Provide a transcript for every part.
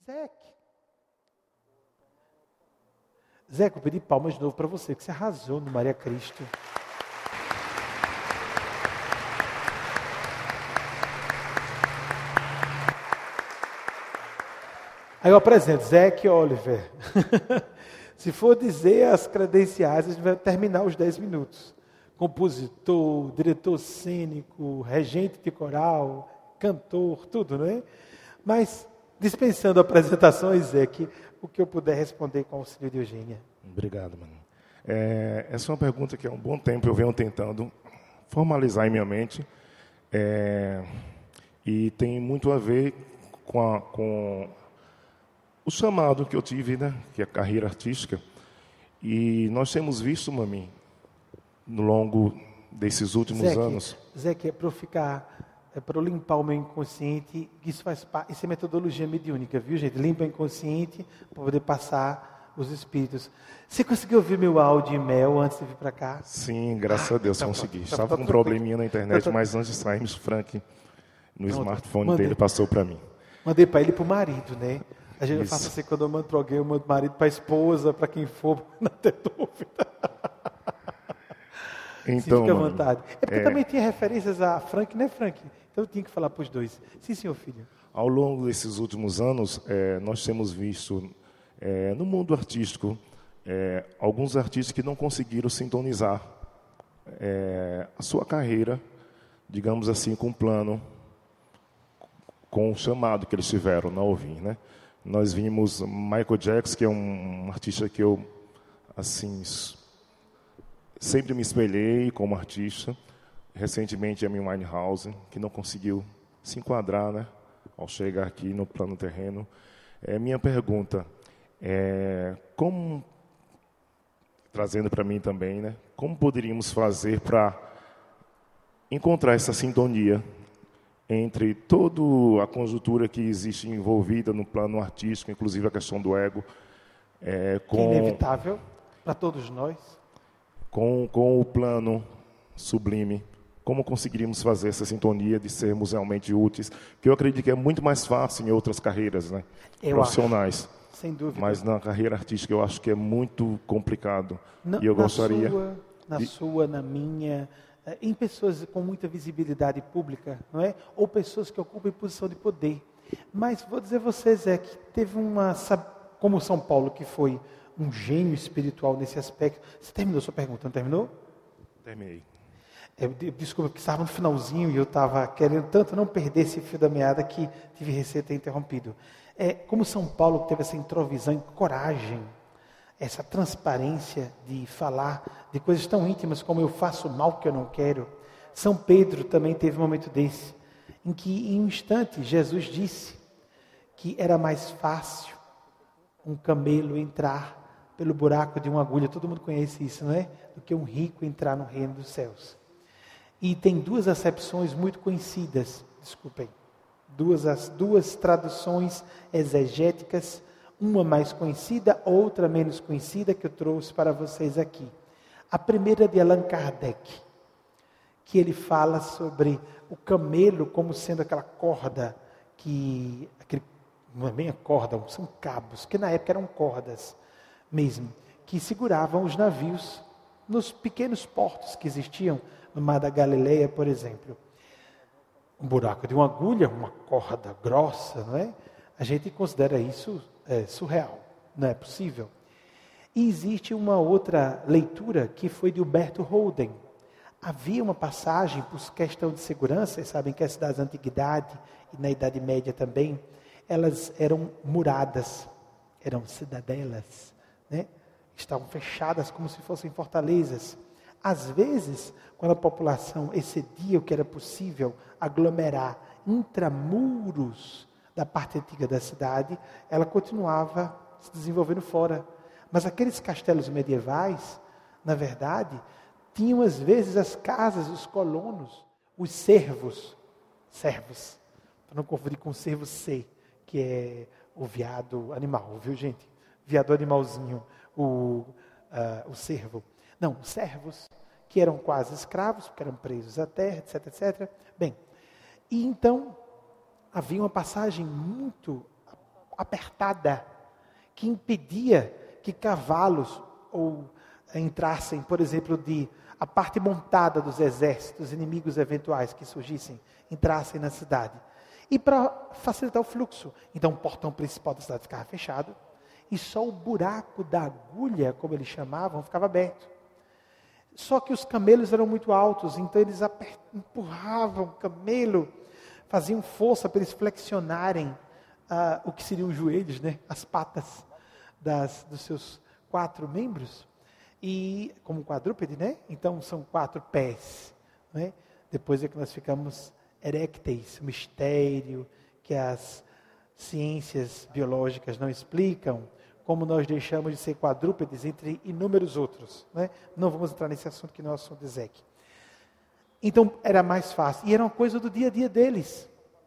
Zeque. Zeque, eu pedi palmas de novo para você, que você arrasou no Maria Cristo. Aí eu apresento, Zeque Oliver. Se for dizer as credenciais, a gente vai terminar os 10 minutos. Compositor, diretor cênico, regente de coral, cantor, tudo, não é? Mas, dispensando apresentações, Zeque, o que eu puder responder com o auxílio de Eugênia. Obrigado, mano. Essa é uma pergunta que há um bom tempo eu venho tentando formalizar em minha mente. E tem muito a ver com o chamado que eu tive, né, que é a carreira artística. E nós temos visto, Mami, no longo desses últimos anos... Zeque, é para eu limpar o meu inconsciente, isso faz parte, isso é metodologia mediúnica, viu, gente? Limpa o inconsciente para poder passar os espíritos. Você conseguiu ouvir meu áudio e Mel antes de vir para cá? Sim, graças a Deus consegui. Estava com um probleminha na internet, mas antes de sairmos, Frank, no smartphone dele, passou para mim. Mandei para ele e para o marido, né? A gente faz assim, quando eu mando para alguém, eu mando marido para a esposa, para quem for, não ter dúvida. Então, fica à vontade. É porque também tinha referências a Frank, né, Frank? Então eu tinha que falar para os dois. Sim, senhor filho. Ao longo desses últimos anos, nós temos visto, no mundo artístico, alguns artistas que não conseguiram sintonizar a sua carreira, digamos assim, com o plano, com o chamado que eles tiveram na ouvir, né? Nós vimos Michael Jackson, que é um artista que eu, assim, sempre me espelhei como artista. Recentemente, Amy Winehouse, que não conseguiu se enquadrar, né, ao chegar aqui no plano terreno. Minha pergunta como, trazendo para mim também, né, como poderíamos fazer para encontrar essa sintonia entre toda a conjuntura que existe envolvida no plano artístico, inclusive a questão do ego, que é inevitável para todos nós, com o plano sublime. Como conseguiríamos fazer essa sintonia de sermos realmente úteis? Que eu acredito que é muito mais fácil em outras carreiras, né, profissionais. Acho, sem dúvida. Mas na carreira artística eu acho que é muito complicado. E eu gostaria... Na minha... em pessoas com muita visibilidade pública, não é? Ou pessoas que ocupam posição de poder. Mas vou dizer a vocês, que teve como São Paulo, que foi um gênio espiritual nesse aspecto. Você terminou sua pergunta, não terminou? Terminei. Desculpa, porque estava no finalzinho e eu estava querendo tanto não perder esse fio da meada que tive receio de ter interrompido. Como São Paulo teve essa introvisão e coragem, essa transparência de falar de coisas tão íntimas como eu faço o mal que eu não quero. São Pedro também teve um momento desse, em que em um instante Jesus disse que era mais fácil um camelo entrar pelo buraco de uma agulha, todo mundo conhece isso, não é? Do que um rico entrar no reino dos céus. E tem duas acepções muito conhecidas, desculpem, duas traduções exegéticas, uma mais conhecida, outra menos conhecida, que eu trouxe para vocês aqui. A primeira é de Allan Kardec, que ele fala sobre o camelo como sendo aquela corda não é bem a corda, são cabos, que na época eram cordas mesmo, que seguravam os navios nos pequenos portos que existiam no Mar da Galileia, por exemplo. Um buraco de uma agulha, uma corda grossa, não é? A gente considera isso surreal, não é possível. E existe uma outra leitura que foi de Huberto Holden. Havia uma passagem, por questão de segurança, vocês sabem que as cidades da antiguidade e na Idade Média também, elas eram muradas, eram cidadelas, né? Estavam fechadas como se fossem fortalezas. Às vezes, quando a população excedia o que era possível aglomerar intramuros da parte antiga da cidade, ela continuava se desenvolvendo fora. Mas aqueles castelos medievais, na verdade, tinham às vezes as casas, os colonos, os servos, para não confundir com o servo C, que é o veado animal, viu, gente? Veado animalzinho, o servo. Não, os servos, que eram quase escravos, porque eram presos à terra, etc, etc. Bem, e então havia uma passagem muito apertada, que impedia que cavalos entrassem, por exemplo, a parte montada dos exércitos inimigos eventuais que surgissem, entrassem na cidade. E para facilitar o fluxo, então o portão principal da cidade ficava fechado, e só o buraco da agulha, como eles chamavam, ficava aberto. Só que os camelos eram muito altos, então eles empurravam o camelo, faziam força para eles flexionarem o que seriam os joelhos, né? As patas dos seus 4 membros, e como um quadrúpede, né? Então são 4 pés. Né? Depois é que nós ficamos erécteis, um mistério que as ciências biológicas não explicam, como nós deixamos de ser quadrúpedes entre inúmeros outros. Né? Não vamos entrar nesse assunto que não é o assunto de Ezequiel. Então era mais fácil, e era uma coisa do dia a dia deles.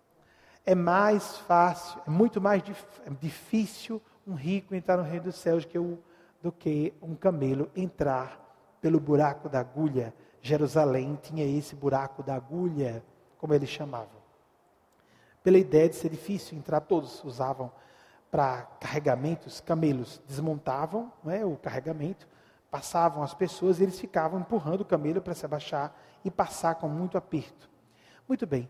É mais fácil, é muito mais difícil um rico entrar no reino dos céus do que um camelo entrar pelo buraco da agulha. Jerusalém tinha esse buraco da agulha, como eles chamavam. Pela ideia de ser difícil entrar, todos usavam para carregamentos, camelos desmontavam, né, o carregamento, passavam as pessoas e eles ficavam empurrando o camelo para se abaixar e passar com muito aperto. Muito bem.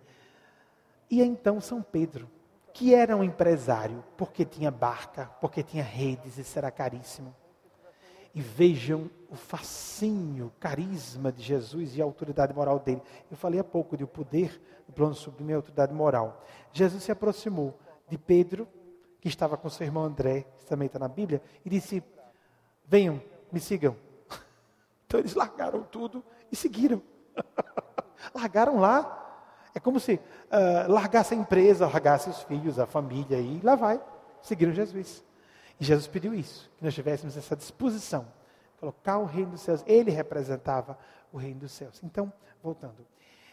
E então São Pedro, que era um empresário, porque tinha barca, porque tinha redes, isso era caríssimo. E vejam o fascínio, o carisma de Jesus e a autoridade moral dele. Eu falei há pouco de o poder do plano sublime e a autoridade moral. Jesus se aproximou de Pedro, que estava com seu irmão André, que também está na Bíblia, e disse: venham, me sigam. Então eles largaram tudo e seguiram. Largaram lá. É como se largasse a empresa, largasse os filhos, a família, e lá vai. Seguiram Jesus. E Jesus pediu isso, que nós tivéssemos essa disposição, colocar o reino dos céus. Ele representava o reino dos céus. Então, voltando.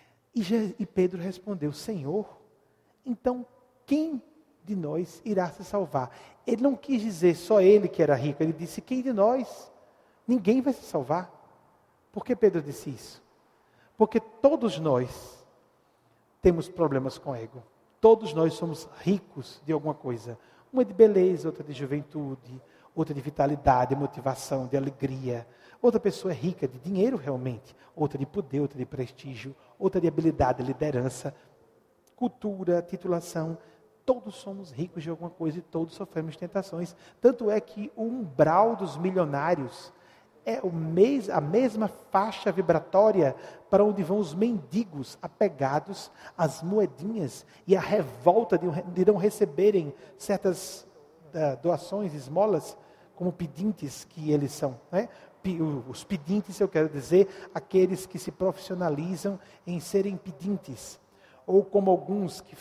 E Pedro respondeu: Senhor, então quem de nós irá se salvar? Ele não quis dizer só ele que era rico, ele disse: quem de nós? Ninguém vai se salvar. Por que Pedro disse isso? Porque todos nós temos problemas com ego. Todos nós somos ricos de alguma coisa. Uma de beleza, outra de juventude, outra de vitalidade, de motivação, de alegria. Outra pessoa é rica de dinheiro realmente, outra de poder, outra de prestígio, outra de habilidade, liderança, cultura, titulação. Todos somos ricos de alguma coisa e todos sofremos tentações. Tanto é que o umbral dos milionários é a mesma faixa vibratória para onde vão os mendigos apegados às moedinhas e a revolta de não receberem certas doações, esmolas, como pedintes que eles são. Né? Os pedintes, eu quero dizer, aqueles que se profissionalizam em serem pedintes, ou como alguns que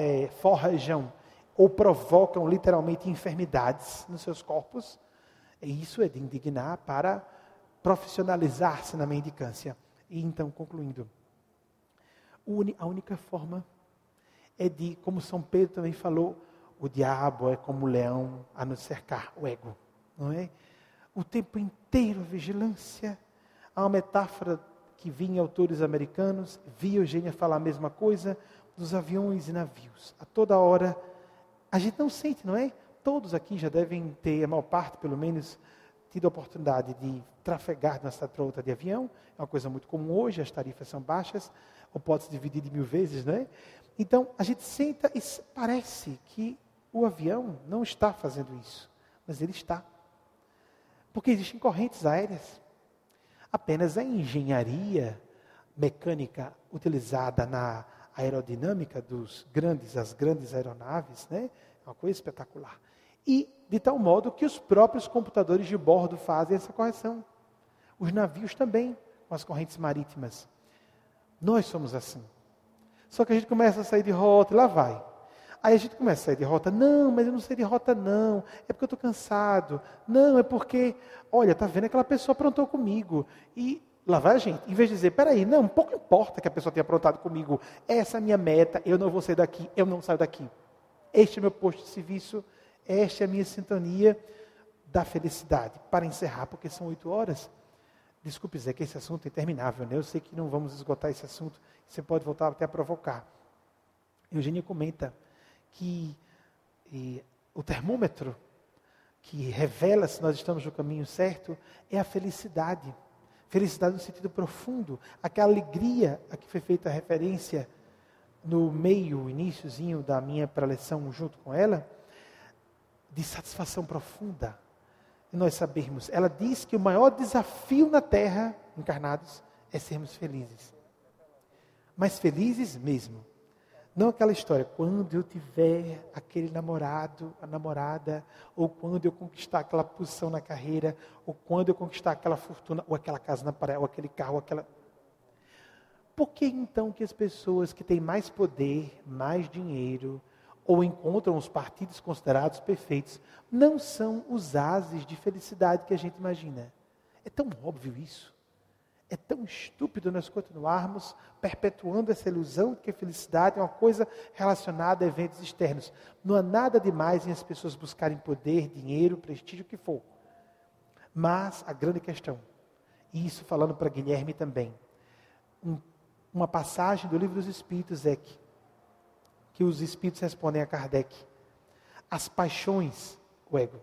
forjam ou provocam literalmente enfermidades nos seus corpos. E isso é de indignar para profissionalizar-se na mendicância. E então, concluindo, a única forma é de, como São Pedro também falou, o diabo é como um leão a nos cercar, o ego, não é? O tempo inteiro a vigilância. Há uma metáfora que vi em autores americanos, vi Eugênia falar a mesma coisa, dos aviões e navios. A toda hora, a gente não sente, não é? Todos aqui já devem ter, a maior parte pelo menos, tido a oportunidade de trafegar de uma cidade para outra de avião. É uma coisa muito comum hoje, as tarifas são baixas, ou pode se dividir de 1000 vezes, não é? Então, a gente senta e parece que o avião não está fazendo isso, mas ele está. Porque existem correntes aéreas. Apenas a engenharia mecânica utilizada na aerodinâmica das grandes aeronaves, né? É uma coisa espetacular. E de tal modo que os próprios computadores de bordo fazem essa correção. Os navios também, com as correntes marítimas. Nós somos assim. Só que a gente começa a sair de rota e lá vai. Aí a gente começa a sair de rota. Não, mas eu não sei de rota não. É porque eu estou cansado. Não, é porque, olha, está vendo, aquela pessoa aprontou comigo. E lá vai a gente. Em vez de dizer, peraí, não, pouco importa que a pessoa tenha aprontado comigo. Essa é a minha meta, eu não vou sair daqui, eu não saio daqui. Este é o meu posto de serviço, esta é a minha sintonia da felicidade. Para encerrar, porque são 8 horas. Desculpe dizer que esse assunto é interminável, né? Eu sei que não vamos esgotar esse assunto. Você pode voltar até a provocar. Eugênia comenta que o termômetro que revela se nós estamos no caminho certo é a felicidade. Felicidade no sentido profundo, aquela alegria a que foi feita a referência no meio, iniciozinho da minha preleção junto com ela, de satisfação profunda. E nós sabermos, ela diz que o maior desafio na Terra, encarnados, é sermos felizes. Mas felizes mesmo. Não aquela história, quando eu tiver aquele namorado, a namorada, ou quando eu conquistar aquela posição na carreira, ou quando eu conquistar aquela fortuna, ou aquela casa na praia, ou aquele carro, ou aquela... Por que então que as pessoas que têm mais poder, mais dinheiro, ou encontram os partidos considerados perfeitos, não são os ases de felicidade que a gente imagina? É tão óbvio isso. É tão estúpido nós continuarmos perpetuando essa ilusão de que a felicidade é uma coisa relacionada a eventos externos. Não há nada demais em as pessoas buscarem poder, dinheiro, prestígio, o que for. Mas a grande questão, e isso falando para Guilherme também, uma passagem do Livro dos Espíritos é que os Espíritos respondem a Kardec. As paixões, o ego,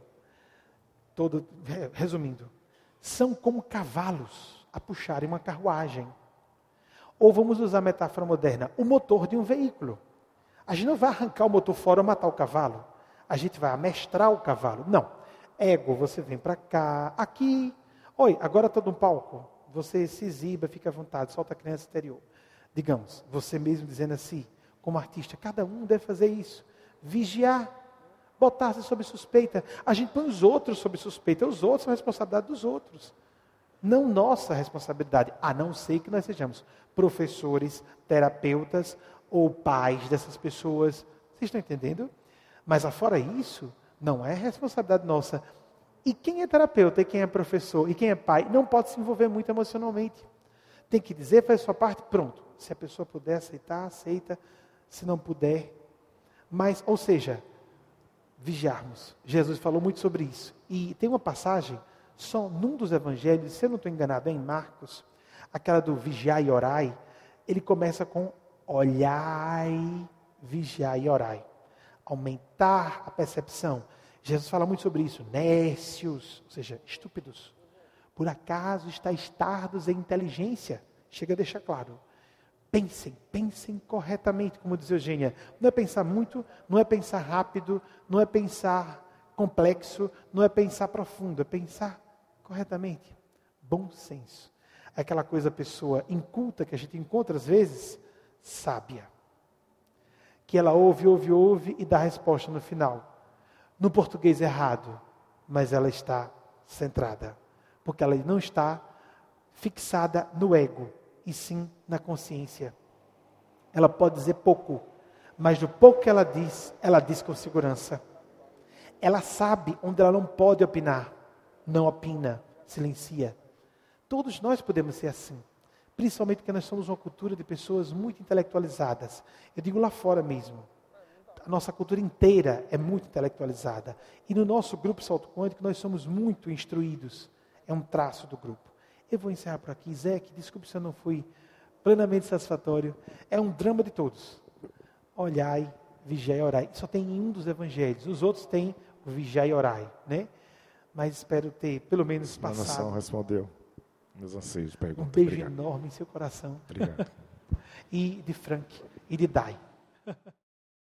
resumindo, são como cavalos a puxarem uma carruagem. Ou vamos usar a metáfora moderna, o motor de um veículo. A gente não vai arrancar o motor fora ou matar o cavalo. A gente vai amestrar o cavalo. Não. Ego, você vem para cá, aqui. Oi, agora estou no palco. Você se exiba, fica à vontade, solta a criança exterior. Digamos, você mesmo dizendo assim, como artista, cada um deve fazer isso. Vigiar, botar-se sob suspeita. A gente põe os outros sob suspeita. Os outros são a responsabilidade dos outros. Não nossa responsabilidade, a não ser que nós sejamos professores, terapeutas ou pais dessas pessoas. Vocês estão entendendo? Mas afora isso, não é responsabilidade nossa. E quem é terapeuta, e quem é professor, e quem é pai, não pode se envolver muito emocionalmente. Tem que dizer, faz a sua parte, pronto. Se a pessoa puder aceitar, aceita. Se não puder. Mas, ou seja, vigiarmos. Jesus falou muito sobre isso. E tem uma passagem, só num dos evangelhos, se eu não estou enganado, é em Marcos, aquela do vigiai e orai, ele começa com olhai, vigiai e orai. Aumentar a percepção. Jesus fala muito sobre isso. Nécios, ou seja, estúpidos. Por acaso estáis tardos em inteligência? Chega a deixar claro. Pensem corretamente, como diz Eugênia. Não é pensar muito, não é pensar rápido, não é pensar complexo, não é pensar profundo, é pensar corretamente. Bom senso. É aquela coisa, pessoa inculta que a gente encontra às vezes, sábia. Que ela ouve e dá a resposta no final. No português errado, mas ela está centrada. Porque ela não está fixada no ego, e sim na consciência. Ela pode dizer pouco, mas do pouco que ela diz com segurança. Ela sabe onde ela não pode opinar, não opina, silencia. Todos nós podemos ser assim, principalmente porque nós somos uma cultura de pessoas muito intelectualizadas. Eu digo lá fora mesmo. A nossa cultura inteira é muito intelectualizada. E no nosso grupo Salto Quântico nós somos muito instruídos. É um traço do grupo. Eu vou encerrar por aqui. Zé, desculpe se eu não fui plenamente satisfatório. É um drama de todos. Olhai, vigiai e orai. Só tem em um dos evangelhos. Os outros têm o vigiai e orai, né? Mas espero ter pelo menos passado. A nação respondeu meus anseios de pergunta. Um beijo enorme em seu coração. Obrigado. E de Frank e de Dai.